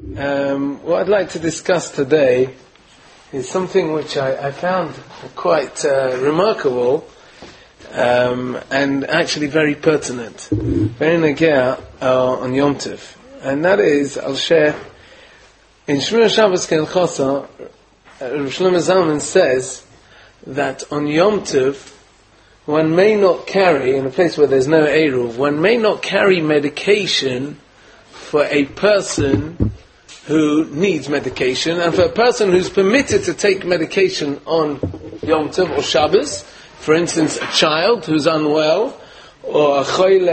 What I'd like to discuss today is something which I found quite remarkable and actually very pertinent, very negea on Yom Tov. And that is, I'll share, in Shmir Shabbos Ken Chosa, Rav Shlomo Zalman says that on Yom Tov, one may not carry, in a place where there's no Eruv, one may not carry medication for a person who needs medication, and for a person who's permitted to take medication on Yom Tov or Shabbos, for instance, a child who's unwell, or a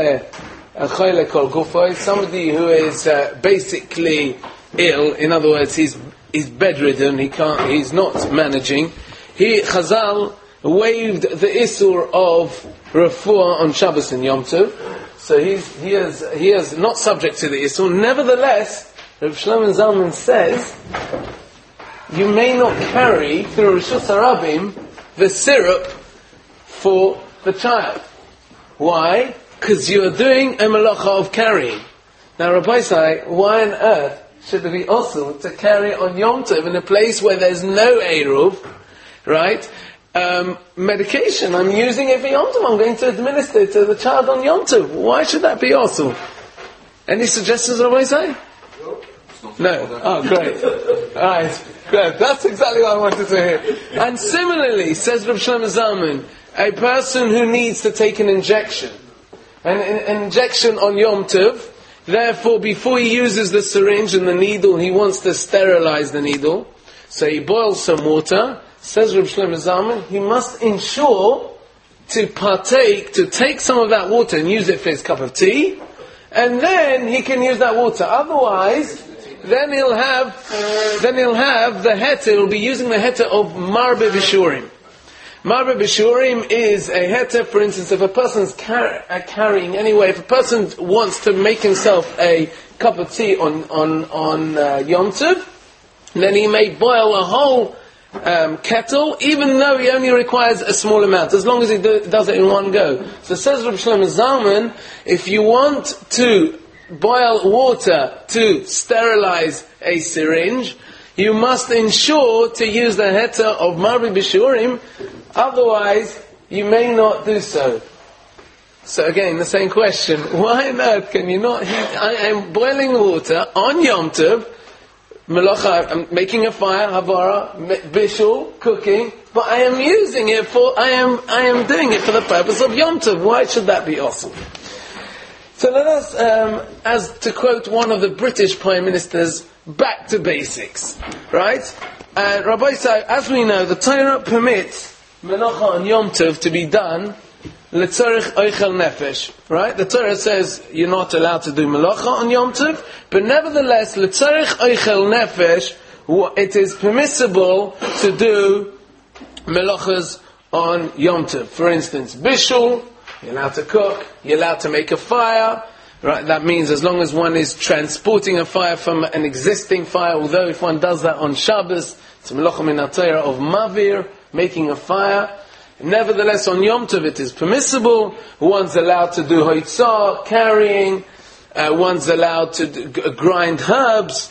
choyle kol gufay, somebody who is basically ill, in other words, he's bedridden, he's not managing. Chazal waived the Isur of Refuah on Shabbos and Yom Tov, so he is not subject to the Isur. Nevertheless, Rav Shlomo Zalman says, you may not carry through Rishus Harabim the syrup for the child. Why? Because you are doing a malacha of carrying. Now, Rabbi Say, why on earth should it be also to carry on Yom Tov in a place where there's no Eruv, right? Medication, I'm using it for Yom Tov, I'm going to administer it to the child on Yom Tov. Why should that be also? Any suggestions, Rabbi Say? No. Oh, great. Alright, great. That's exactly what I wanted to hear. And similarly, says Rav Shlomo Zalman, a person who needs to take an injection, an injection on Yom Tov, therefore before he uses the syringe and the needle, he wants to sterilize the needle, so he boils some water. Says Rav Shlomo Zalman, he must ensure to take some of that water and use it for his cup of tea, and then he can use that water. Otherwise, then he'll have the heter, he'll be using the heter of Marbe Bishurim. Marbe Bishurim is a heter, for instance, if a person's carrying, anyway, if a person wants to make himself a cup of tea on Yom Tov, then he may boil a whole kettle, even though he only requires a small amount, as long as he does it in one go. So says Rav Shlomo Zalman, if you want to boil water to sterilize a syringe, you must ensure to use the heter of Marbi Bishurim, otherwise you may not do so. So again, the same question, why on earth can you not I am boiling water on Yom Tov, Melacha, I'm making a fire, Havara, Bishul, cooking, but I am using it I am doing it for the purpose of Yom Tov. Why should that be awesome? So let us, as to quote one of the British Prime Ministers, back to basics, right? Rabbi Say, as we know, the Torah permits Melacha on Yom Tov to be done L'tzorich Oichel Nefesh, right? The Torah says you're not allowed to do Melacha on Yom Tov, but nevertheless, L'tzorich Oichel Nefesh, it is permissible to do Melachas on Yom Tov. For instance, Bishul, you're allowed to cook, you're allowed to make a fire, right? That means as long as one is transporting a fire from an existing fire, although if one does that on Shabbos, it's Melacha min HaTorah of Mavir, making a fire. Nevertheless, on Yom Tov it is permissible. One's allowed to do hoitzah, carrying. One's allowed to grind herbs,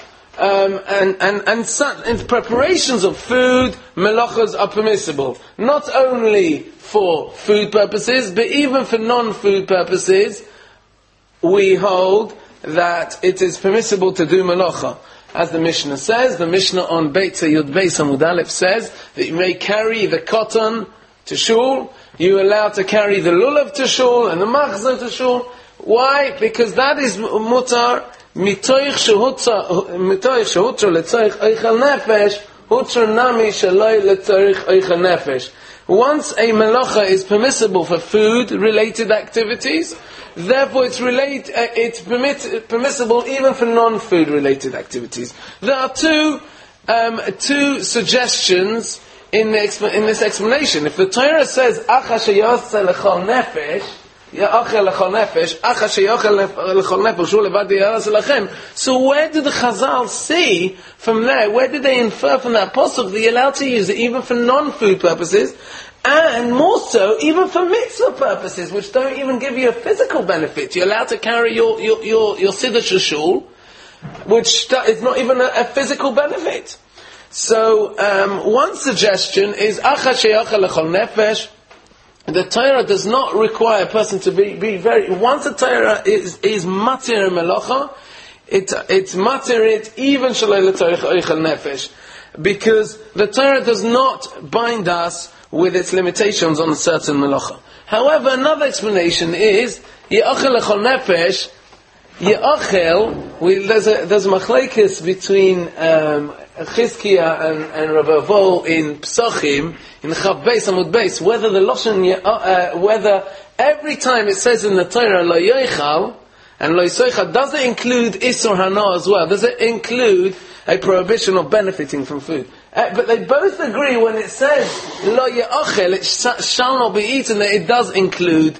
and preparations of food. Melachas are permissible, not only for food purposes, but even for non-food purposes. We hold that it is permissible to do melacha. As the Mishnah says, the Mishnah on Beit Yud Beis Amud Aleph says that you may carry the cotton to shul, you're allowed to carry the lulav to shul and the machzor to shul. Why? Because that is mutar mitoich shehutra letzorich oichel nefesh, hutra nami shaloi letzorich oichel nefesh. Once a melacha is permissible for food-related activities, therefore it's permissible even for non-food-related activities. There are two suggestions in this explanation. If the Torah says acha sheyoseh lechol nefesh, ya'achel lechol nefesh, acha sheyochel lechol nefesh hu levad yaras lachem, so where did the Chazal see from there? Where did they infer from that pasuk that you're allowed to use it even for non-food purposes, and more so even for mitzvah purposes, which don't even give you a physical benefit? You're allowed to carry your siddur to shul, which is not even a physical benefit. So, one suggestion is, the Torah does not require a person to be very, once a Torah is matir melacha, it's matir it even shalei l'torich oichel nefesh. Because the Torah does not bind us with its limitations on a certain melacha. However, another explanation is, ye'achel l'chol nefesh, ye'achel, there's a machlekes between Chizkiah and Rabbi Vol in Psachim, in Chav Beis Amud Beis, whether the Lashon, whether every time it says in the Torah, lo yoichal, and lo yisoichal, does it include Isur Hana as well? Does it include a prohibition of benefiting from food? But they both agree when it says, lo ye'achel, it shall not be eaten, that it does include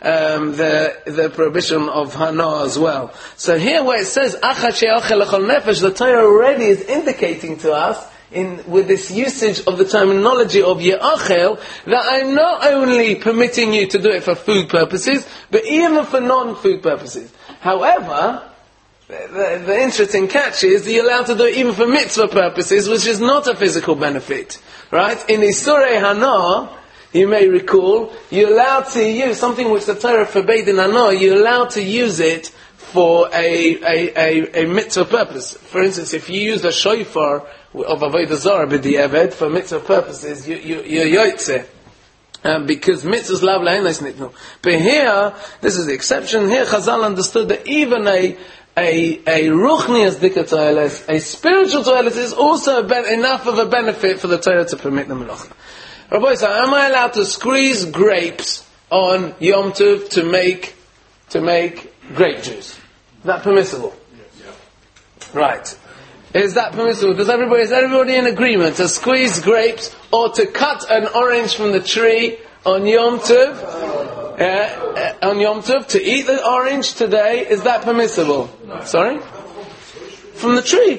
the prohibition of hana as well. So here where it says achad she'achel l'chol nefesh, the Torah already is indicating to us with this usage of the terminology of ye'achel, that I'm not only permitting you to do it for food purposes, but even for non-food purposes. However, the interesting catch is that you're allowed to do it even for mitzvah purposes, which is not a physical benefit. Right? In Isurei Hana, you may recall, you're allowed to use something which the Torah forbade in Hana, you're allowed to use it for a mitzvah purpose. For instance, if you use a shofar of Avodah Zarah b'di'eved for mitzvah purposes, you're yotzeh. Because mitzvahs lav la'enes nitnu. But here, this is the exception, here Chazal understood that even a ruchnias dika toiles, a spiritual toilet is also enough of a benefit for the Torah to permit the melacha. Rabbi, so am I allowed to squeeze grapes on Yom Tov to make grape juice? Is that permissible? Yes. Right. Is that permissible? Is everybody in agreement to squeeze grapes or to cut an orange from the tree on Yom Tov? On Yom Tov, to eat the orange today, is that permissible? No. Sorry? From the tree?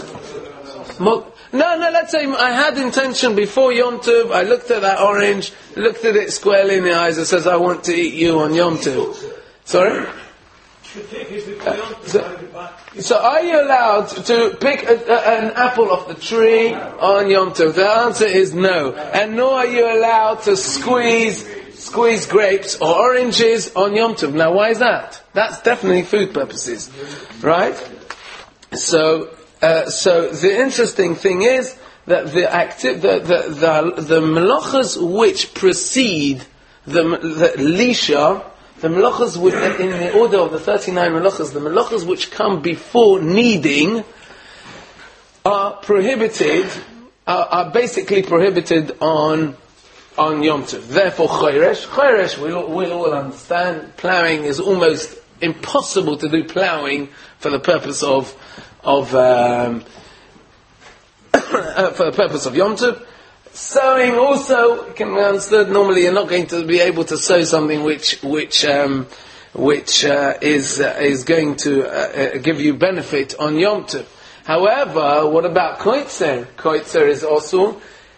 No, let's say I had intention before Yom Tov, I looked at that orange, looked at it squarely in the eyes, and says, I want to eat you on Yom Tov. Sorry? So are you allowed to pick an apple off the tree on Yom Tov? The answer is no. And nor are you allowed to squeeze grapes or oranges on Yom Tov. Now why is that? That's definitely food purposes. Right? So the interesting thing is that the melachas which precede the lisha, the melachas in the order of the 39 melachas, the melachas which come before kneading are prohibited, are basically prohibited on Yom Tov. Therefore, chayresh, we'll all understand, ploughing is almost impossible to do ploughing for the purpose of Yom Tov. Sowing also can be understood. Normally, you're not going to be able to sow something which is going to give you benefit on Yom Tov. However, what about koitzer? Koitzer is also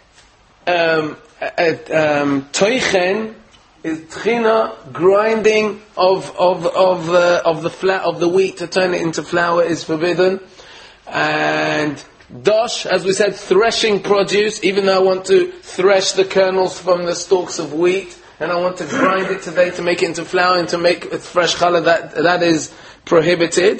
toichen is tchina, grinding of the wheat to turn it into flour is forbidden, and dosh, as we said, threshing produce. Even though I want to thresh the kernels from the stalks of wheat, and I want to grind it today to make it into flour and to make it fresh challah, that is prohibited.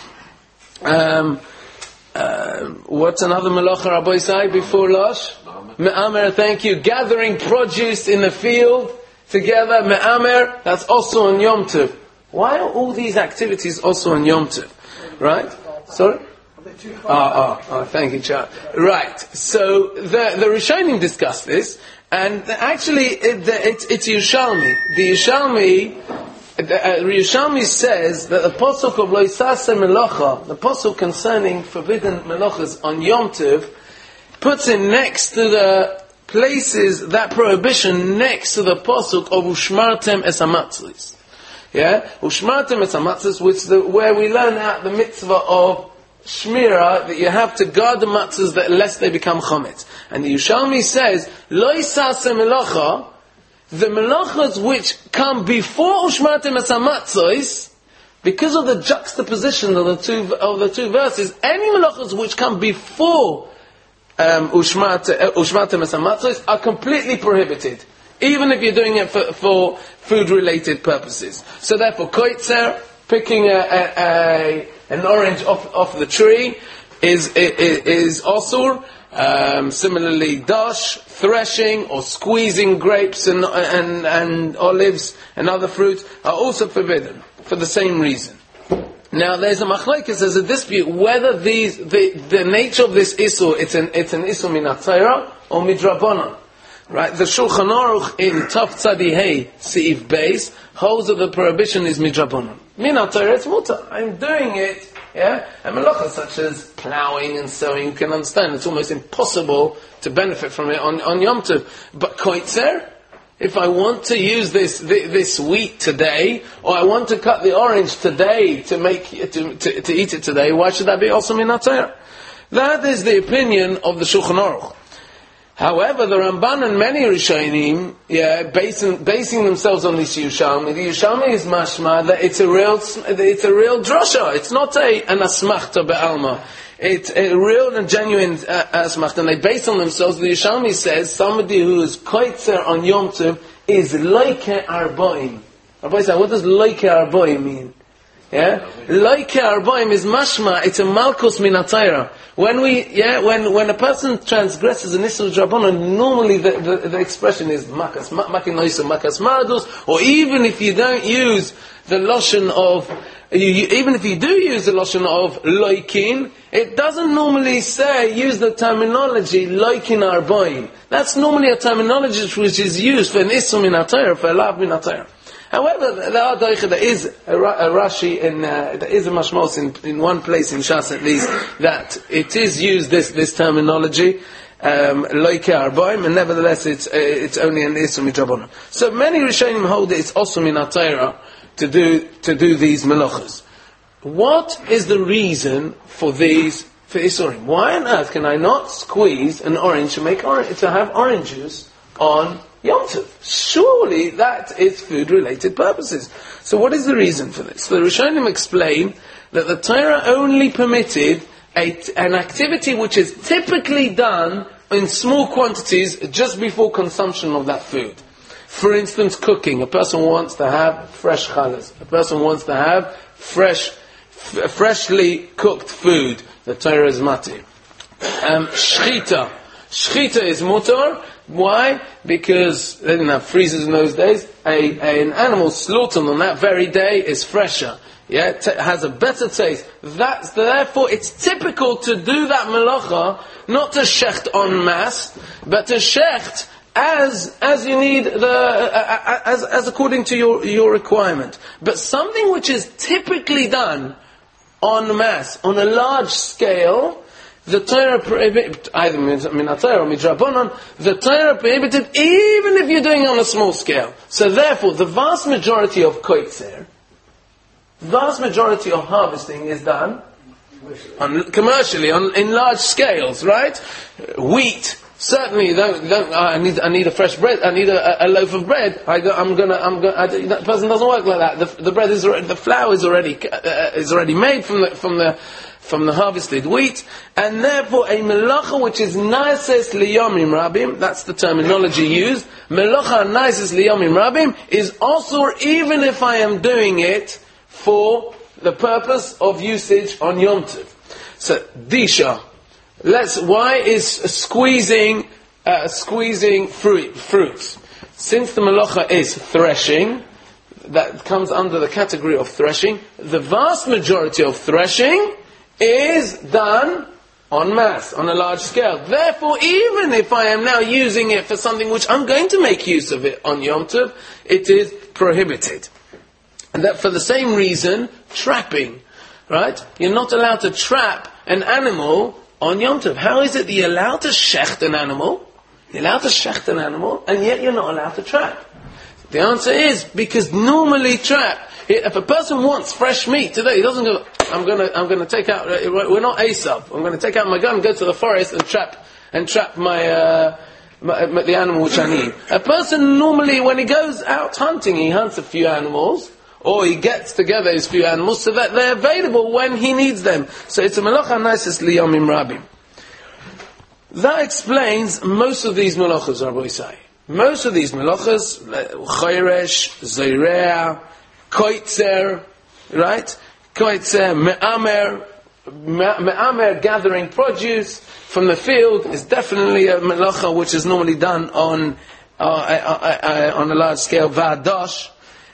What's another melacha, Rabbi Isai, before Losh? Me'amer, thank you. Gathering produce in the field together, me'amer, that's also on Yom Tov. Why are all these activities also on Yom Tov? Right? Sorry? Thank you, Charles. Right. So the Rishonim discussed this, and actually it's Yerushalmi. The Yerushalmi says that the pasuk of Lo Yisaseh Melacha, the pasuk concerning forbidden melachas on Yom Tov, puts it next to the places, that prohibition next to the pasuk of Ushmartem es hamatzlis. Yeah, Ushmartem es hamatzlis, where we learn out the mitzvah of Shmira, that you have to guard the matzahs that lest they become chometz. And the Yerushalmi says, Lo Yisaseh Melacha, the melachas which come before Ushmartem es hamatzlis, because of the juxtaposition of the two verses, any melachos which come before ushmatem esamatzos are completely prohibited, even if you're doing it for food-related purposes. So therefore, koitzer, picking an orange off the tree, is osur. Similarly, dash, threshing, or squeezing grapes and olives and other fruits are also forbidden for the same reason. Now, there's a machlokes, there's a dispute whether the nature of this isur, it's an isur min haTorah or midrabanan. Right? The Shulchan Aruch in Taf Tzadi Hey Seif Beis holds that the prohibition is midrabanan. Min haTorah, it's mutar. I'm doing it. Yeah, and melachas such as plowing and sowing, you can understand it's almost impossible to benefit from it on Yom Tov. But koitzer, if I want to use this wheat today, or I want to cut the orange today to eat it today, why should that be also min haTorah? That is the opinion of the Shulchan Aruch. However, the Ramban and many Rishonim, basing themselves on this Yerushalmi, the Yerushalmi is mashma that it's a real drasha. It's not an asmachta be'alma. It's a real and genuine asmachta, and they base on themselves. The Yerushalmi says somebody who is koitzer on Yom Tov is loike arba'im. Rabbi said, what does loike arba'im mean? Yeah, loike arba'im is mashma. It's a malchus min haTorah. When a person transgresses an isur drabanan, normally the expression is makas makinoisa makas mardus, or even if you don't use the lashon of, even if you do use the lashon of loikin, it doesn't normally use the terminology loikin arba'im. That's normally a terminology which is used for an isur min haTorah, for a lav min haTorah. However, there is a Rashi, there is a mashmos in one place in Shas at least, that it is used this terminology, loike arba'im, and nevertheless it's only an isur midrabanan. So many Rishonim hold that it's also min haTorah to do these melachos. What is the reason for isurim? Why on earth can I not squeeze an orange to have orange juice on Yom Tov? Surely that is food-related purposes. So what is the reason for this? The Rishonim explain that the Torah only permitted an activity which is typically done in small quantities just before consumption of that food. For instance, cooking. A person wants to have fresh chalas. A person wants to have freshly cooked food. The Torah is mati. Shchita. Shchita is mutar. Why? Because they didn't have freezers in those days. An animal slaughtered on that very day is fresher. Yeah, has a better taste. Therefore, it's typical to do that melacha, not to shecht en masse, but to shecht as you need, as according to your requirement. But something which is typically done en masse, on a large scale, the Torah prohibited, either min haTorah or midrabanan, the Torah prohibited even if you're doing it on a small scale. So therefore, the vast majority of koitzer, vast majority of harvesting is done commercially, in large scales, right? Wheat, certainly I need a fresh bread, I need a loaf of bread, that person doesn't work like that. The flour is already made from the harvested wheat, and therefore a melacha which is naises liyomim rabim, that's the terminology used, melacha naises liyomim rabim, is also even if I am doing it for the purpose of usage on Yom Tov. So, disha, why is squeezing fruits? Since the melacha is threshing, that comes under the category of threshing, the vast majority of threshing is done en masse, on a large scale. Therefore, even if I am now using it for something which I'm going to make use of it on Yom Tov, it is prohibited. And that for the same reason, trapping, right? You're not allowed to trap an animal on Yom Tov. How is it that you're allowed to shecht an animal? You're allowed to shecht an animal, and yet you're not allowed to trap. The answer is, because normally if a person wants fresh meat today, he doesn't go, I'm going to take out, we're not Esav, I'm going to take out my gun, go to the forest and trap the animal which I need. A person normally, when he goes out hunting, he hunts a few animals, or he gets together his few animals so that they're available when he needs them. So it's a melacha naisis liyomim rabim. That explains most of these melachas, Rabbi Isai. Most of these melachas, chayresh, zayrea, koitzer, right? Koitzer, me'amer, gathering produce from the field is definitely a melacha which is normally done on a large scale. Va'adash,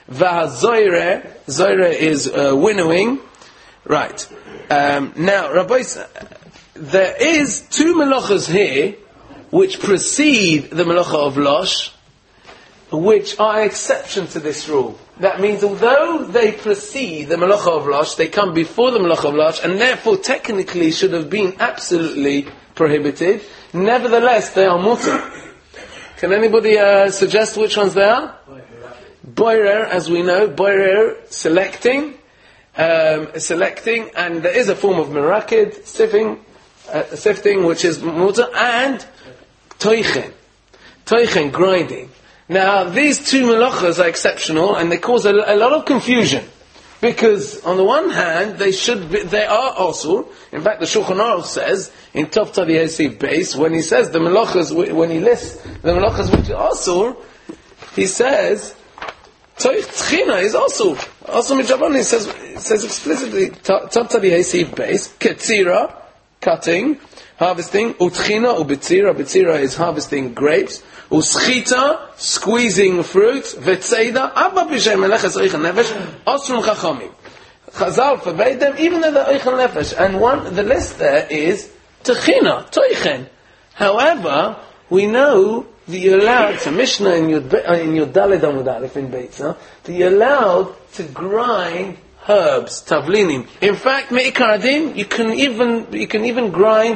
zoyre is winnowing, right? Now, Rabbi Isai, there is two melachas here which precede the melacha of Losh, which are exception to this rule. That means although they precede the melacha of Losh, they come before the melacha of Losh, and therefore technically should have been absolutely prohibited. Nevertheless, they are mutar. Can anybody suggest which ones they are? Boirer, as we know, boirer, selecting, and there is a form of merakid, sifting, which is mutar, and toichen, grinding. Now, these two melachas are exceptional, and they cause a lot of confusion. Because, on the one hand, they are osur. In fact, the Shulchan Aruch says, in Tov Tadi Hesiv base, when he says the melachas, when he lists the melachas which are osur, he says, Tchina is osur. Also, Midrabanan, he says explicitly, Tov Tadi Hesiv base, ketzira, cutting, harvesting, utchina, ubitzira, bitzira is harvesting grapes, uschita, squeezing fruit, vetzeida, abba b'shem meleches oichen nefesh, osrum chachamim. Chazal forbade them, even though they're oichen nefesh. And the list there is techina, toichen. However, we know that you're allowed, to Mishnah in your Daled Amud Aleph in Beitza, that you're allowed to grind herbs, tavlinim. In fact, me'ikar adin, you can even grind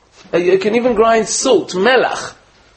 salt, melach.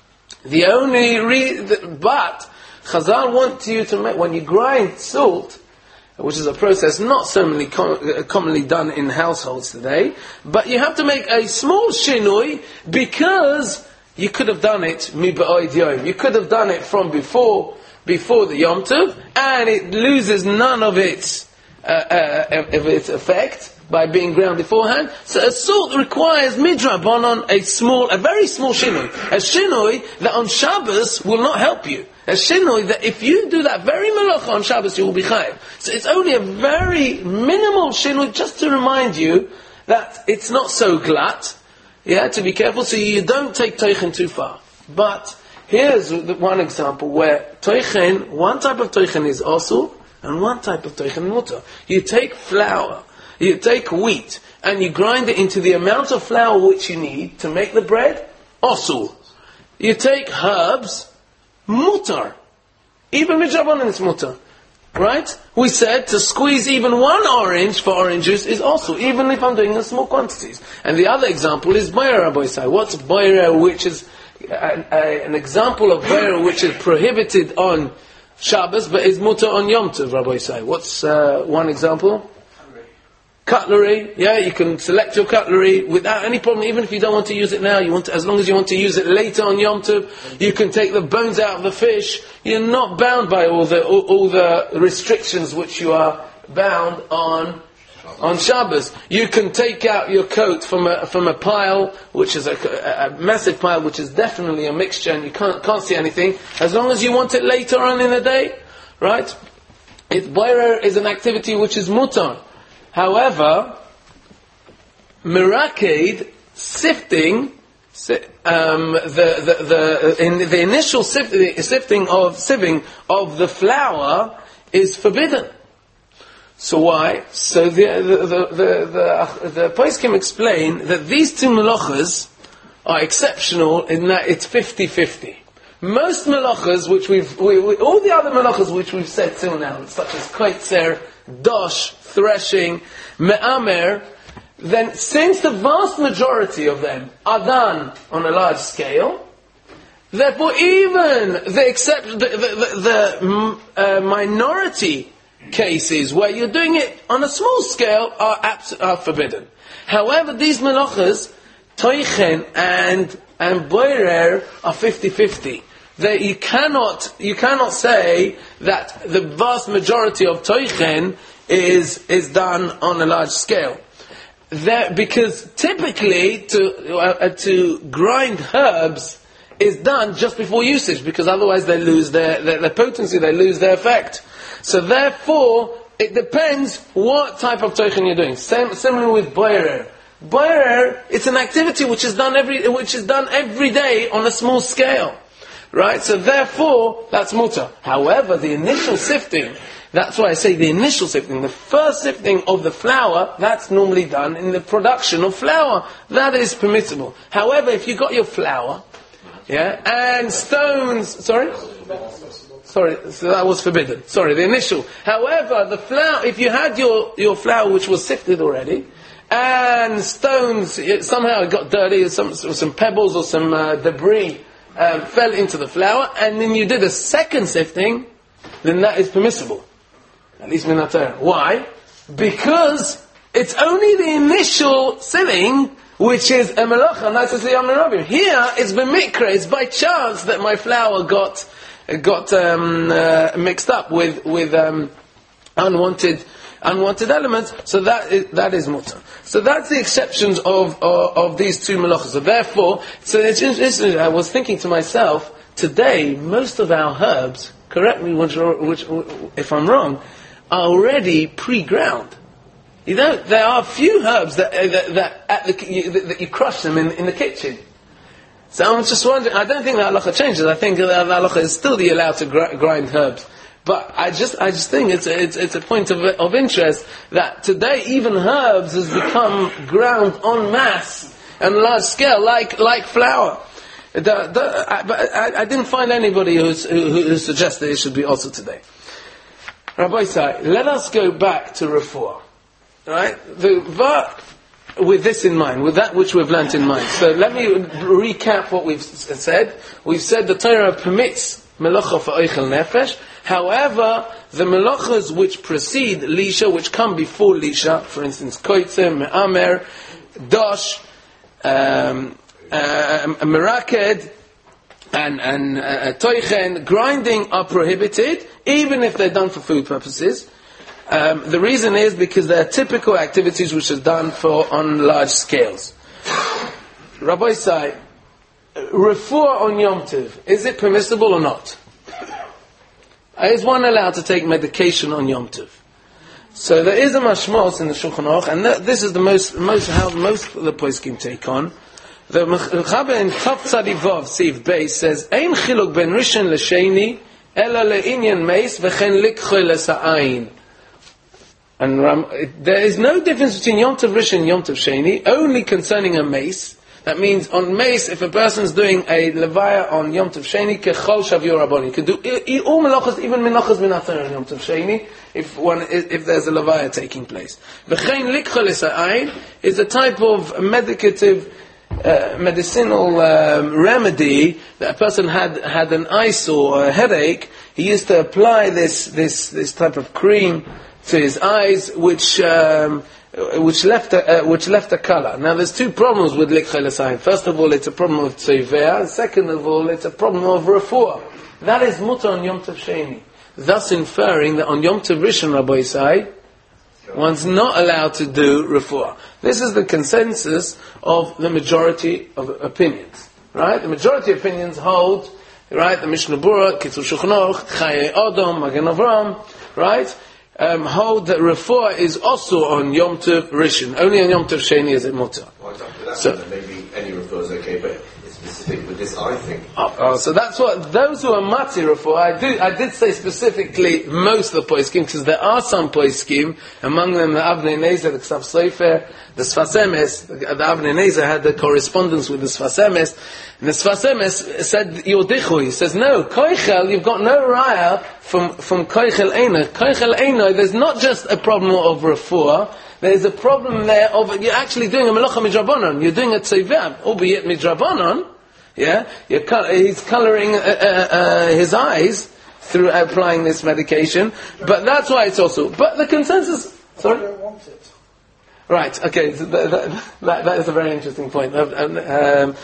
But Chazal want you to make, when you grind salt, which is a process not so commonly done in households today, but you have to make a small shinui because you could have done it miba'od yom. You could have done it from before the Yom Tov, and it loses none of its effect by being ground beforehand. So a salt requires midrabanan a very small shinui. A shinui that on Shabbos will not help you. A shinui that if you do that very melacha on Shabbos, you will be chayav. So it's only a very minimal shinui just to remind you that it's not so glut. Yeah, to be careful so you don't take toichen too far. But here's one example where toichen, one type of toichen is osur, and one type of toichen mutar. You take flour, you take wheat, and you grind it into the amount of flour which you need to make the bread, osur. You take herbs, mutar. Even midrabanan is mutar. Right? We said to squeeze even one orange for orange juice is also, even if I'm doing in small quantities. And the other example is boirer, Rabbi Isai. What's boirer, which is an example of boirer which is prohibited on Shabbos, but is mutar on Yom Tov, Rabbi Isai? What's one example? Cutlery. Yeah, you can select your cutlery without any problem, even if you don't want to use it now. As long as you want to use it later on Yom Tov, you can take the bones out of the fish. You're not bound by all the restrictions which you are bound on Shabbos. You can take out your coat from a pile, which is a massive pile, which is definitely a mixture, and you can't see anything. As long as you want it later on in the day, right? Boirer is an activity which is mutar. However, merakid, sifting, the initial sieving of the flour is forbidden. So why? So the poskim explain that these two melachas are exceptional in that it's 50-50. Most melachas, which all the other melachas which we've said till now, such as koitzer, dosh, threshing, me'amer, then since the vast majority of them are done on a large scale, therefore even the minority cases where you're doing it on a small scale are forbidden. However, these melachas, toichen and boirer, are 50-50. that you cannot say that the vast majority of toichen is done on a large scale. Because typically to grind herbs is done just before usage, because otherwise they lose their potency, they lose their effect. So therefore, it depends what type of toichen you're doing. Similar with boirer. Boirer, it's an activity which is done every day on a small scale, right? So therefore, that's mutter. However, the initial sifting, that's why I say the initial sifting, the first sifting of the flour, that's normally done in the production of flour. That is permissible. However, if you got your flour, and stones, so that was forbidden. The initial. However, the flour, if you had your flour which was sifted already, and stones, somehow it got dirty, some pebbles or some debris fell into the flour, and then you did a second sifting, then that is permissible. At least min HaTorah. Why? Because it's only the initial sieving which is a melacha, and that's the Yom Rabim. Here, it's b'mikra, it's by chance that my flour got mixed up with unwanted elements, so that is mutter. So that's the exceptions of these two melachas. So therefore, it's interesting, I was thinking to myself, today, most of our herbs, correct me if I'm wrong, are already pre-ground. There are a few herbs that you crush them in the kitchen. So I'm just wondering, I don't think the halacha changes. I think the halacha is still allowed to grind herbs. But I just think it's a point of interest that today even herbs has become ground en masse and large scale, like flour. But I didn't find anybody who suggested it should be also today. Rabbi Sai, let us go back to refuah. Right? With this in mind, with that which we've learnt in mind. So let me recap what we've said. We've said the Torah permits melacha for oichel nefesh. However, the melachas which precede lisha, which come before lisha, for instance, koitze, me'amer, dosh, meraked, and toichen, grinding are prohibited, even if they're done for food purposes. The reason is because they are typical activities which are done on large scales. Rabbi Sai, refuah on Yom Tov, is it permissible or not? Is one allowed to take medication on Yom Tov? So there is a mashmos in the Shulchan Aruch, and this is the most how most of the poskim take on. The Mechaber in Tav Tzadi Vav Siv Beis says, "Ein chiluk ben rishon l'sheni, ela le'inyan meis v'chen likchoy lesa'ayin." And there is no difference between Yom Tov Rishon and Yom Tov Sheni, only concerning a mace. That means on mace, if a person is doing a levaya on Yom Tov Sheni, kechol shavur rabon, you can do all melachos, even menachos min HaTorah on Yom Tov Sheni, if there's a levaya taking place. V'chein likchol esa'ayin is a type of medicinal remedy that a person had an eyesore or a headache. He used to apply this type of cream to his eyes, which left a color. Now, there's two problems with likchol esa'ayin. First of all, it's a problem of tzivea, and second of all, it's a problem of refuah. That is mutar on Yom Tov Sheni, thus inferring that on Yom Tov Rishon, Rabbi Yisai, one's not allowed to do refuah. This is the consensus of the majority of opinions. Right? The majority of opinions hold, right? The Mishnah Berurah, Kitzur Shulchan Aruch, Chayei Odom, Magen Avraham, right? Hold that refuah is also on Yom Tov Rishon. Only on Yom Tov Sheni is it mutar. So maybe any refuah is okay, but it's specific with this, I think. So that's what those who are mati refuah. I did say specifically most of the poskim, because there are some poskim, among them the Avnei Nezer, the Ksav Sofer, the Sfas Emes. The Avnei Nezer had the correspondence with the Sfas Emes, and the Sfas Emes said Yodichu. He says no, koichel, you've got no raya from koichel eina. Koichel eina, there's not just a problem of refuah. There's a problem there of you're actually doing a melacha midrabanan. You're doing a tzivah, albeit midrabanan. Yeah, he's colouring his eyes through applying this medication. But that's why it's also. But the consensus. Sorry. I don't want it. Right. Okay. So that is a very interesting point.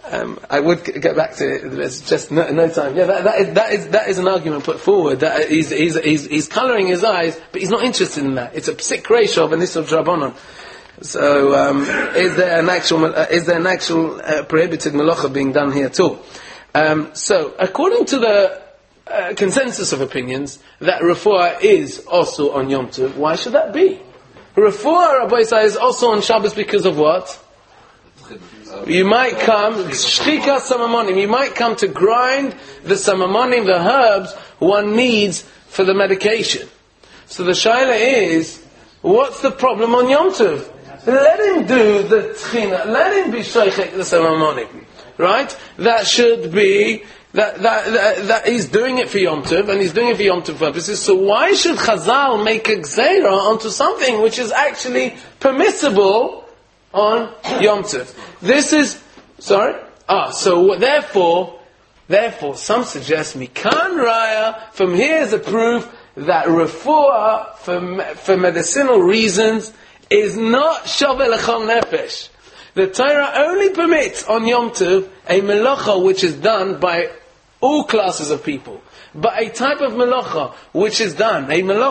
I would get back to it. There's just no time. Yeah, that is an argument put forward that he's colouring his eyes, but he's not interested in that. It's a psik ratio of an issur drabanan. So, is there an actual prohibited melacha being done here too? So, according to the consensus of opinions, that refuah is also on Yom Tov. Why should that be? Refuah, Rabbi Isai, is also on Shabbos because of what? You might come, shchika samamonim, you might come to grind the samamonim, the herbs one needs for the medication. So the shaila is, what's the problem on Yom Tov? Let him do the tchina, let him be sheichek the samamonim. Right? That should be, that he's doing it for Yom Tov, and he's doing it for Yom Tov purposes, so why should Chazal make a gzeira onto something which is actually permissible on Yom Tov? This is, so therefore, some suggest Mikan Raya, from here is a proof that refuah, for medicinal reasons, is not Shaveh L'chol Nefesh. The Torah only permits on Yom Tov a melacha which is done by all classes of people. But a type of melacha which is done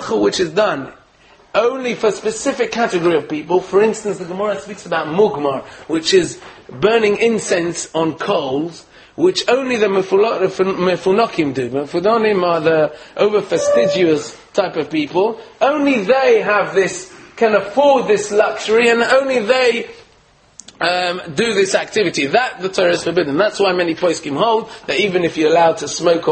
only for a specific category of people. For instance, the Gemara speaks about mugmar, which is burning incense on coals, which only the mefunokim do. Mefunokim are the over-fastidious type of people. Only they have this, can afford this luxury, and only they do this activity. That the Torah is forbidden. That's why many poskim hold that even if you're allowed to smoke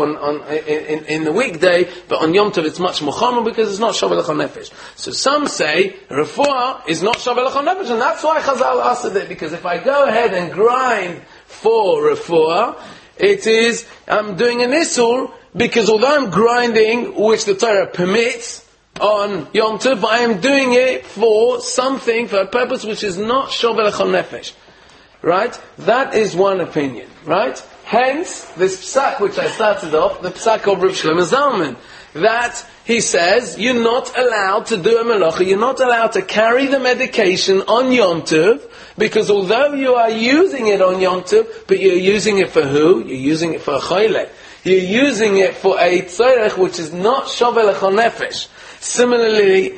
in the weekday, but on Yom Tov it's much more common because it's not Shaveh L'chol Nefesh. So some say refuah is not Shaveh L'chol Nefesh, and that's why Chazal asked it, because if I go ahead and grind for refuah, it is, I'm doing an issur, because although I'm grinding, which the Torah permits on Yom Tov, I am doing it for something, for a purpose which is not Shaveh L'chol Nefesh. Right? That is one opinion. Right? Hence, this psak which I started off, the psak of Rav Shlomo Zalman, that he says, you're not allowed to do a melacha, you're not allowed to carry the medication on Yom Tov, because although you are using it on Yom Tov, but you're using it for who? You're using it for a choyle. You're using it for a tzorech which is not Shaveh L'chol Nefesh. Similarly,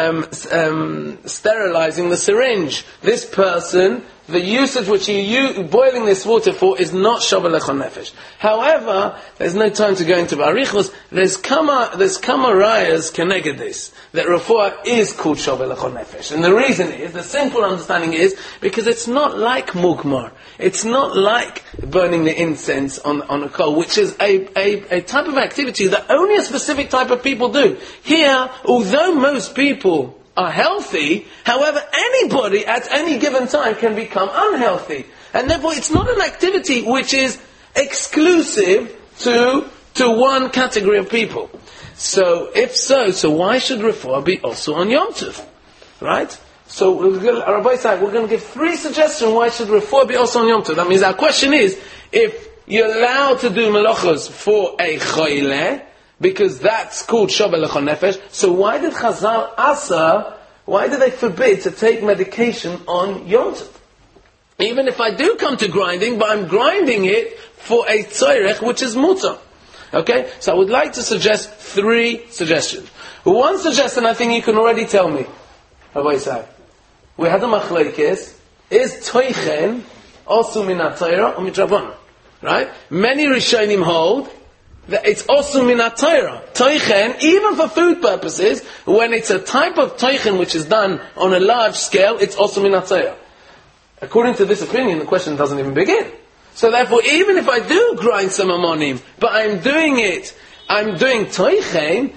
sterilizing the syringe. This person, the usage which you boiling this water for is not Shaveh L'chol Nefesh. However, there's no time to go into Barichos. There's kama rayas keneged this, that refuah is called Shaveh L'chol Nefesh. And the reason is, the simple understanding is, because it's not like mugmar. It's not like burning the incense on a coal, which is a type of activity that only a specific type of people do. Here, although most people are healthy, however, anybody at any given time can become unhealthy. And therefore, it's not an activity which is exclusive to one category of people. So, if so why should refuah be also on Yom Tov? Right? So, Rabbi Isai, we're going to give 3 suggestions why should refuah be also on Yom Tov. That means our question is, if you're allowed to do melachos for a choyle, because that's called Shaveh L'chol Nefesh, so why did Chazal why did they forbid to take medication on Yom Tov? Even if I do come to grinding, but I'm grinding it for a tzorech which is mutar. Okay? So I would like to suggest 3 suggestions. One suggestion I think you can already tell me, Rabbi Isai. We had a machlekes, is toichen also min ha-Torah or midrabanan? Right? Many Rishonim hold that it's also min ha-Torah. Toichen, even for food purposes, when it's a type of toichen which is done on a large scale, it's also min ha-Torah. According to this opinion, the question doesn't even begin. So therefore, even if I do grind some ammonim, but I'm doing toichen,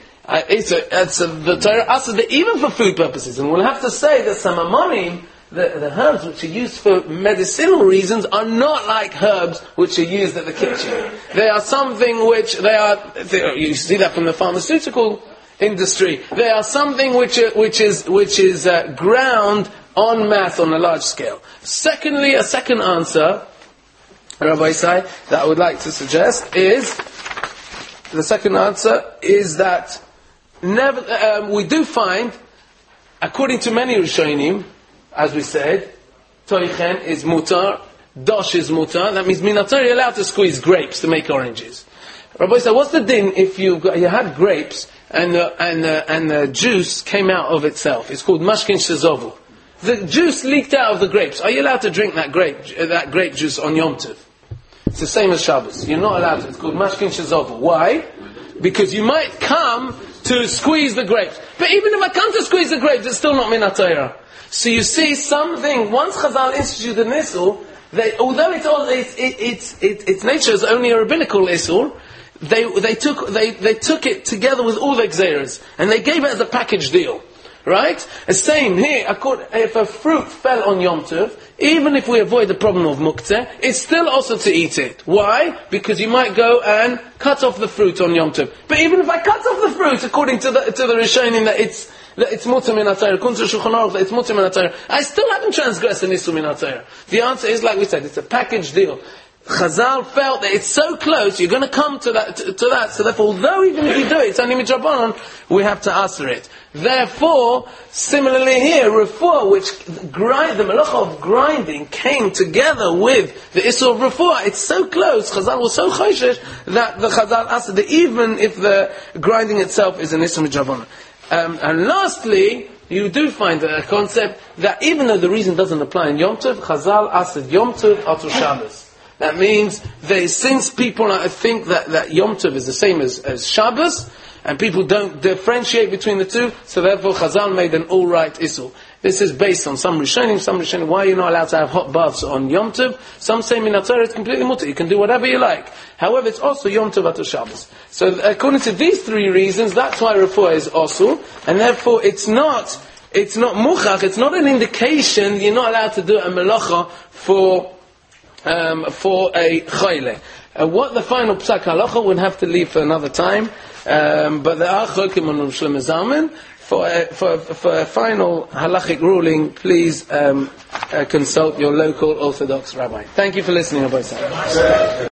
the Torah asks that even for food purposes, and we'll have to say that some ammonim, the herbs which are used for medicinal reasons are not like herbs which are used at the kitchen. They are something which you see that from the pharmaceutical industry. They are something which is ground en masse on a large scale. Secondly, a second answer, Rabbi Isai, that I would like to suggest is that we do find, according to many Rishonim, as we said, toichen is mutar, dosh is mutar. That means minatar you're allowed to squeeze grapes to make oranges. Rabbi said, what's the din if you had grapes and the juice came out of itself? It's called mashkin shezovu. The juice leaked out of the grapes. Are you allowed to drink that grape juice on Yom Tov? It's the same as Shabbos. You're not allowed to. It's called mashkin shezovu. Why? Because you might come to squeeze the grapes. But even if I come to squeeze the grapes, it's still not min HaTorah. So you see something, once Chazal instituted an Isur, although its nature is only a rabbinical Isur, they took it together with all the Gzeiros, and they gave it as a package deal. Right? The same here, if a fruit fell on Yom Tov, even if we avoid the problem of Muktzeh, it's still also to eat it. Why? Because you might go and cut off the fruit on Yom Tov. But even if I cut off the fruit, according to the Rishonim, that it's mutar min HaTorah, according to Shulchan Aruch, that it's mutar min HaTorah, I still haven't transgressed an Isur min HaTorah. The answer is, like we said, it's a package deal. Chazal felt that it's so close, you're going to come to that, so therefore, although even if you do it, it's only midrabanan, we have to answer it. Therefore, similarly here, refuah, which the malacha of grinding came together with the Isur of refuah, it's so close, Chazal was so choishesh, that the Chazal asked that even if the grinding itself is an Isur midrabanan. And lastly, you do find a concept that even though the reason doesn't apply in Yom Tov, Chazal asked Yom Tov atu Shabbos. That means since people think that Yom Tov is the same as Shabbos, and people don't differentiate between the two, so therefore Chazal made an all-right Isur. This is based on some Rishonim, why you're not allowed to have hot baths on Yom Tov. Some say min HaTorah it's completely mutar, you can do whatever you like. However, it's also Yom Tov atu Shabbos. So according to these three reasons, that's why refuah is osur, and therefore it's not muchach, it's not an indication you're not allowed to do a melacha for a chayle. What the final psak halacha would have to leave for another time, but there are chokim on Shlomo Zalman. For a final halachic ruling, please consult your local Orthodox rabbi. Thank you for listening, Rabbi Sam.